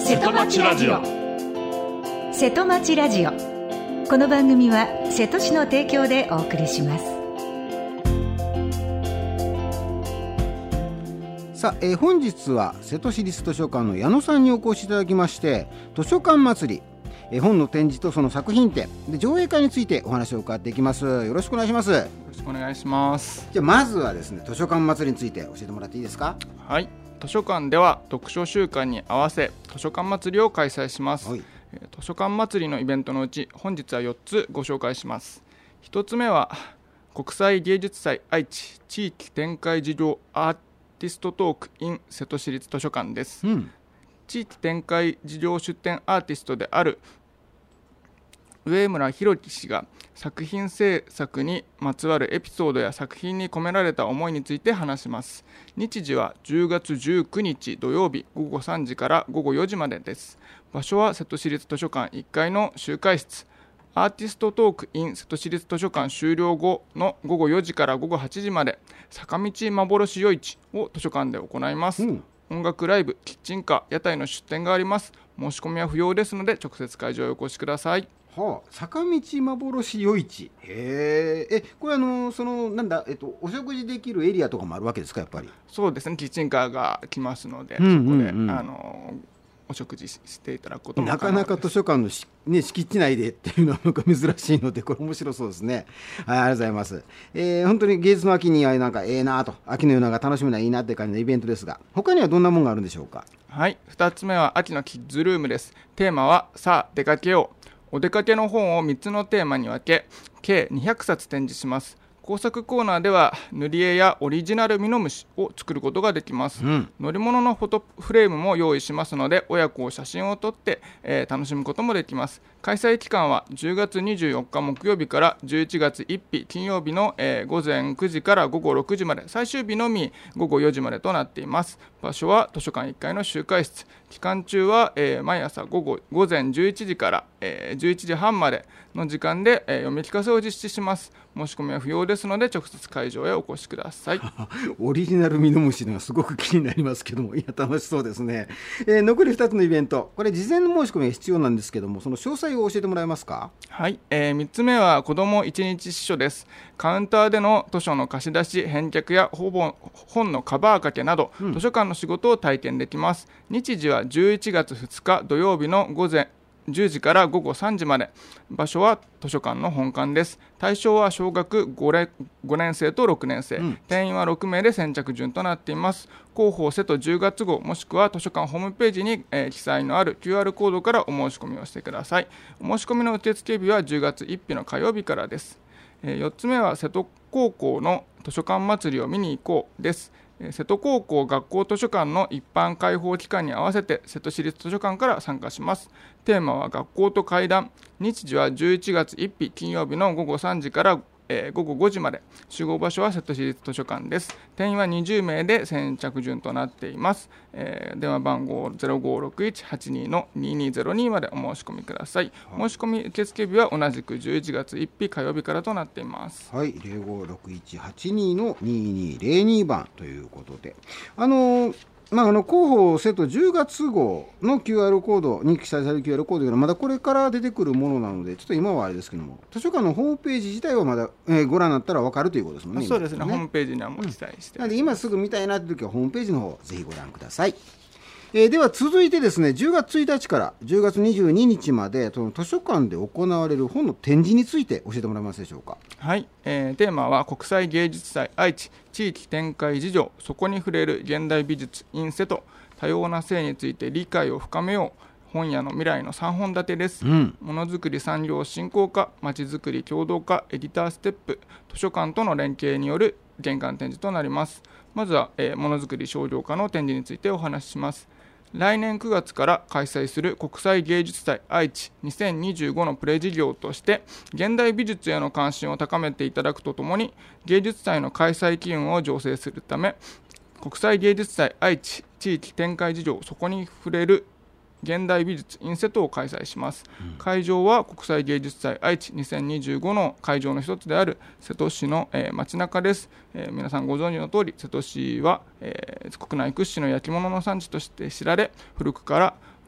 瀬戸町ラジオ。 瀬戸町ラジオ。この番組は瀬戸市の提供でお送りします。 さあ、本日は瀬戸市立図書館の矢野さんにお越しいただきまして、図書館祭り、本の展示とその作品展で上映会についてお話を伺っていきます。よろしくお願いします。よろしくお願いします。 じゃあまずはですね、図書館祭りについて教えてもらっていいですか？ はい、図書館では読書週間に合わせ図書館祭りを開催します。図書館祭りのイベントのうち本日は4つご紹介します。1つ目は国際芸術祭愛知地域展開事業アーティストトーク in 瀬戸市立図書館です。地域展開事業出展アーティストである上村博樹氏が作品制作にまつわるエピソードや作品に込められた思いについて話します。日時は10月19日土曜日午後3時から午後4時までです。場所は瀬戸市立図書館1階の集会室。アーティストトーク in 瀬戸市立図書館終了後の午後4時から午後8時まで坂道幻夜市を図書館で行います。音楽ライブ、キッチンカー、屋台の出店があります。申し込みは不要ですので直接会場へお越しください。 坂道幻夜市。これそのなんだ、お食事できるエリアとかもあるわけですか？やっぱりそうですね、キッチンカーが来ますので、そこでお食事していただくこともなかなか図書館の敷地内でっていうのはなんか珍しいので、これ面白そうですね。はい、ありがとうございます。本当に芸術の秋にはなんかなと、秋の夜長楽しみないいなって感じのイベントですが、他にはどんなものがあるんでしょうか？ はい、2つ目は秋のキッズルームです。テーマはさあ出かけよう。お出かけの本を3つのテーマに分け、計200冊展示します。工作コーナーでは塗り絵やオリジナルミノムシを作ることができます。乗り物のフォトフレームも用意しますので、親子を写真を撮って、楽しむこともできます。開催期間は10月24日木曜日から11月1日金曜日の、午前9時から午後6時まで、最終日のみ午後4時までとなっています。場所は図書館1階の集会室。期間中は、毎朝午前11時から、11時半までの時間で、読み聞かせを実施します。申し込みは不要ですので直接会場へお越しください。 オリジナルミノムシのがすごく気になりますけども、いや楽しそうですね。残り2つのイベント、これ事前の申し込みが必要なんですけども、その詳細を教えてもらえますか？ はい、3つ目は子ども1日司書です。カウンターでの図書の貸し出し、返却や本のカバー掛けなど、図書館の仕事を体験できます。日時は11月2日土曜日の午前10時から午後3時まで。場所は図書館の本館です。対象は小学5年生と6年生、定員は6名で先着順となっています。広報瀬戸10月号もしくは図書館ホームページに、記載のある QR コードからお申し込みをしてください。お申し込みの受付日は10月1日の火曜日からです。4つ目は瀬戸高校の図書館祭りを見に行こうです。瀬戸高校学校図書館の一般開放期間に合わせて瀬戸市立図書館から参加します。テーマは学校と怪談。日時は11月1日金曜日の午後3時から午後5時まで。集合場所は瀬戸市立図書館です。定員は20名で先着順となっています。電話番号 056182-2202 までお申し込みください。申し込み受付日は同じく11月1日火曜日からとなっています。 はい、056182-2202番ということで、広報瀬戸10月号の QR コードに記載される QR コードというのはまだこれから出てくるものなので、ちょっと今はあれですけども、図書館のホームページ自体はまだ、ご覧になったら分かるということですもんね。 そうですね、ホームページにはもう記載して、 なので今すぐ見たいなという時はホームページの方ぜひご覧ください。では続いてですね、10月1日から10月22日までその図書館で行われる本の展示について教えてもらえますでしょうか？ はい、テーマは国際芸術祭愛知地域展開事情、そこに触れる現代美術 in 瀬戸、多様な性について理解を深めよう、本屋の未来の3本立てです。ものづくり産業振興課、まちづくり共同課、エディターステップ、図書館との連携による玄関展示となります。まずは、ものづくり商業課の展示についてお話しします。来年9月から開催する国際芸術祭愛知2025のプレ事業として、現代美術への関心を高めていただくとともに、芸術祭の開催機運を醸成するため、国際芸術祭愛知地域展開事情、そこに触れる現代美術 in 瀬戸を開催します。会場は国際芸術祭愛知2025の会場の一つである瀬戸市の、街中です。皆さんご存知の通り、瀬戸市は、国内屈指の焼き物の産地として知られ、古くから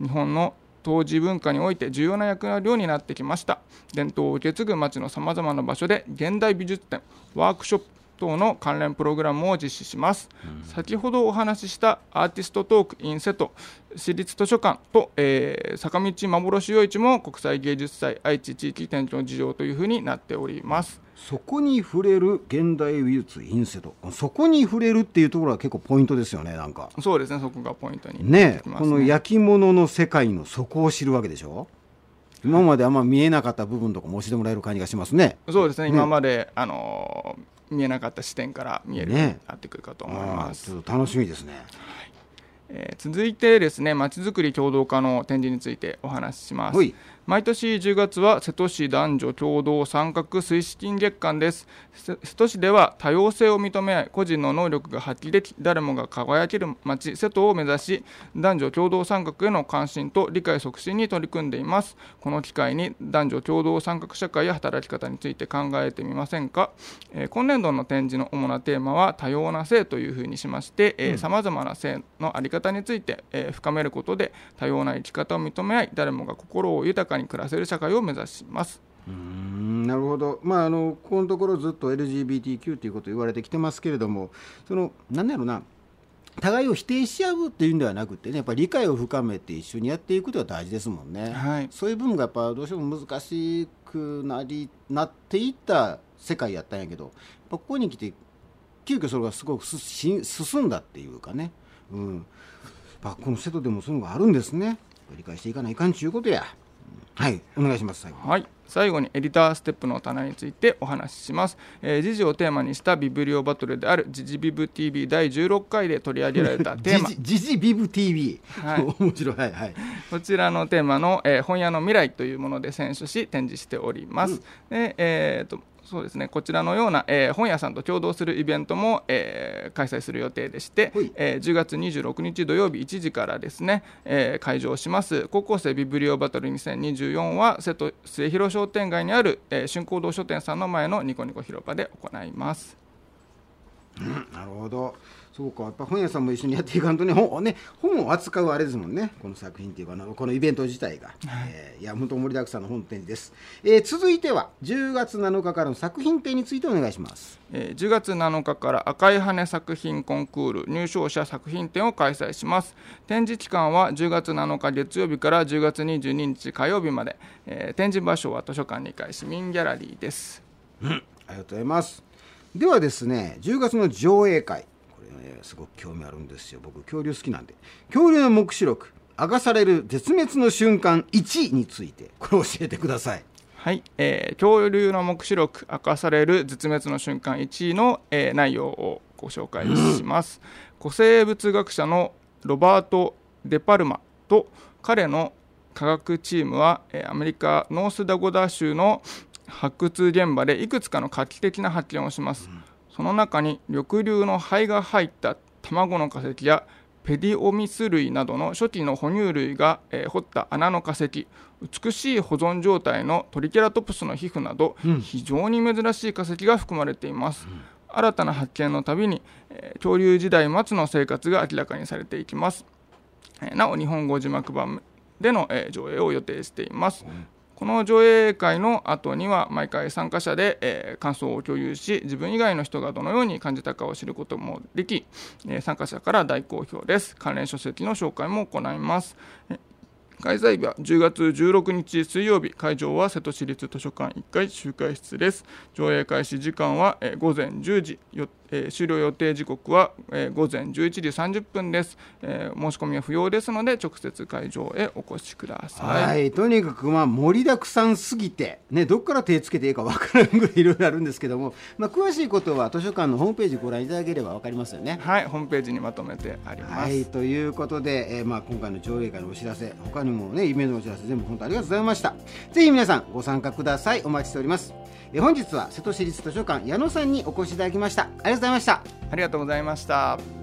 日本の当時文化において重要な役割を担ってきました。伝統を受け継ぐ町のさまざまな場所で現代美術展、ワークショップ等の関連プログラムを実施します。先ほどお話ししたアーティストトーク in 瀬戸市立図書館と、坂道幻夜市も国際芸術祭愛知地域展示の事情というふうになっております。 そこに触れる現代美術 in 瀬戸、そこに触れるっていうところは結構ポイントですよね。なんかそうですね、そこがポイントになねってきますね。 この焼き物の世界の底を知るわけでしょ。今まであんま見えなかった部分とかも教えてもらえる感じがしますね。 そうですね、今まで見えなかった視点から見えるようになってくるかと思います。 ちょっと楽しみですね。 続いてですね、まちづくり協同化の展示についてお話しします。毎年10月は瀬戸市男女共同参画推進月間です。瀬戸市では多様性を認め合い、個人の能力が発揮でき、誰もが輝ける町瀬戸を目指し、男女共同参画への関心と理解促進に取り組んでいます。この機会に男女共同参画社会や働き方について考えてみませんか。今年度の展示の主なテーマは多様な性というふうにしまして、さまざまな性の在り方について、深めることで多様な生き方を認め合い、誰もが心を豊かに暮らせる社会を目指します。 なるほど。ここのところずっと LGBTQ ということを言われてきてますけれども、何だろうな、互いを否定し合うっていうんではなくてね、やっぱり理解を深めて一緒にやっていくことが大事ですもんね。そういう部分がやっぱどうしても難しくなっていった世界やったんやけど、ここに来て急遽それがすごく進んだっていうかね、この瀬戸でもそういうのがあるんですね。理解していかないかんちゅうことや。お願いします。 最後にエディターステップの棚についてお話しします。時事をテーマにしたビブリオバトルである時事ビブ TV 第16回で取り上げられたテーマ時事ビブ TV、面白い。 こちらのテーマの、本屋の未来というもので選書し展示しております。そうですね、こちらのような、本屋さんと共同するイベントも、開催する予定でして、10月26日土曜日1時からですね、開場します高校生ビブリオバトル2024は瀬戸末広商店街にある、春光堂書店さんの前のニコニコ広場で行います。 なるほど。そうか、やっぱ本屋さんも一緒にやっていかんとね、本を扱うあれですもんね、この作品っていうかこのイベント自体が、いや本当盛りだくさんの本展示です。続いては10月7日からの作品展についてお願いします。 10月7日から赤い羽作品コンクール入賞者作品展を開催します。展示期間は10月7日月曜日から10月22日火曜日まで、展示場所は図書館2階市民ギャラリーです。 ありがとうございます。ではですね、10月の上映会、すごく興味あるんですよ。僕恐竜好きなんで。恐竜の黙示録明かされる絶滅の瞬間1についてこれ教えてください。 恐竜の黙示録明かされる絶滅の瞬間1の、内容をご紹介します。古生物学者のロバート・デパルマと彼の科学チームは、アメリカノースダコタ州の発掘現場でいくつかの画期的な発見をします。その中に緑竜の肺が入った卵の化石やペディオミス類などの初期の哺乳類が、掘った穴の化石、美しい保存状態のトリケラトプスの皮膚など、非常に珍しい化石が含まれています。新たな発見のたびに、恐竜時代末の生活が明らかにされていきます。なお日本語字幕版での、上映を予定しています。この上映会の後には毎回参加者で、感想を共有し、自分以外の人がどのように感じたかを知ることもでき、参加者から大好評です。関連書籍の紹介も行います。開催日は10月16日水曜日、会場は瀬戸市立図書館1階集会室です。上映開始時間は午前10時、終了予定時刻は午前11時30分です。申し込みは不要ですので直接会場へお越しください。 とにかく盛りだくさんすぎて、どこから手つけていいか分からんぐらいいろいろあるんですけども、詳しいことは図書館のホームページご覧いただければ分かりますよね。 ホームページにまとめてあります。 ということで、今回の上映会のお知らせ、他にもねイベントのお知らせ全部本当ありがとうございました。ぜひ皆さんご参加ください。お待ちしております。本日は瀬戸市立図書館矢野さんにお越しいただきました。ありがとうございました。 ありがとうございました。